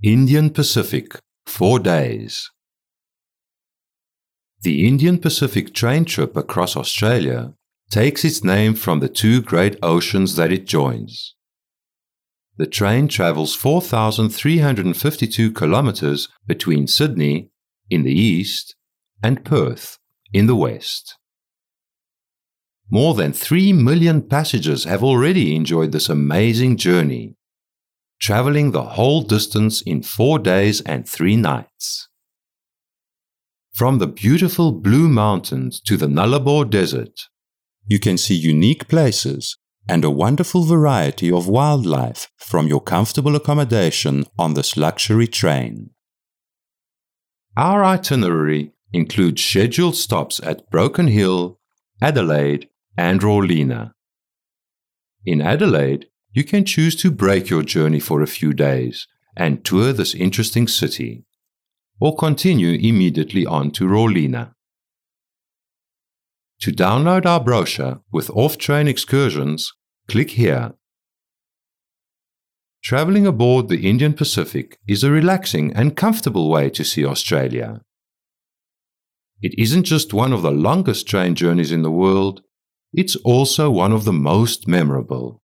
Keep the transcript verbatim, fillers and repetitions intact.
Indian Pacific, four days. The Indian Pacific train trip across Australia takes its name from the two great oceans that it joins. The train travels four thousand three hundred fifty-two kilometers between Sydney, in the east, and Perth, in the west. More than three million passengers have already enjoyed this amazing journey, traveling the whole distance in four days and three nights. From the beautiful Blue Mountains to the Nullarbor Desert, you can see unique places and a wonderful variety of wildlife from your comfortable accommodation on this luxury train. Our itinerary includes scheduled stops at Broken Hill, Adelaide, and Rawlinna. In Adelaide, you can choose to break your journey for a few days and tour this interesting city, or continue immediately on to Rawlinna. To download our brochure with off-train excursions, click here. Traveling aboard the Indian Pacific is a relaxing and comfortable way to see Australia. It isn't just one of the longest train journeys in the world, it's also one of the most memorable.